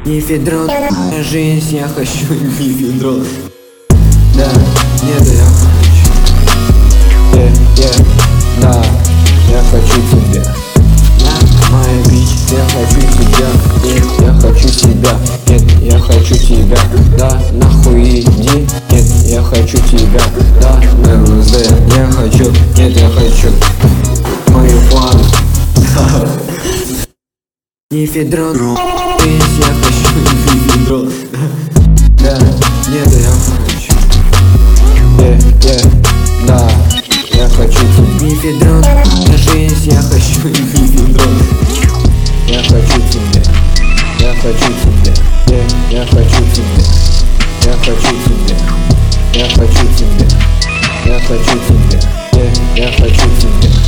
Мефедрон, жизнь, я хочу мефедрон. Да, нет, я хочу. Да, я хочу тебя. Моя бич, я хочу тебя. Нет, я хочу себя. Нет, я хочу тебя. Да, нахуй иди. Нет, я хочу тебя. Да, ЛСД, я хочу. Нет, я хочу мою плану. Мефедрон, жизнь, я хочу мефедрон. Да, нет, я хочу. Да, я хочу тебя. Мефедрон, жизнь, я хочу мефедрон. Я хочу тебя. Я хочу тебя. Я хочу тебя. Я хочу тебя. Я хочу тебя. Я хочу тебя. Я хочу тебя.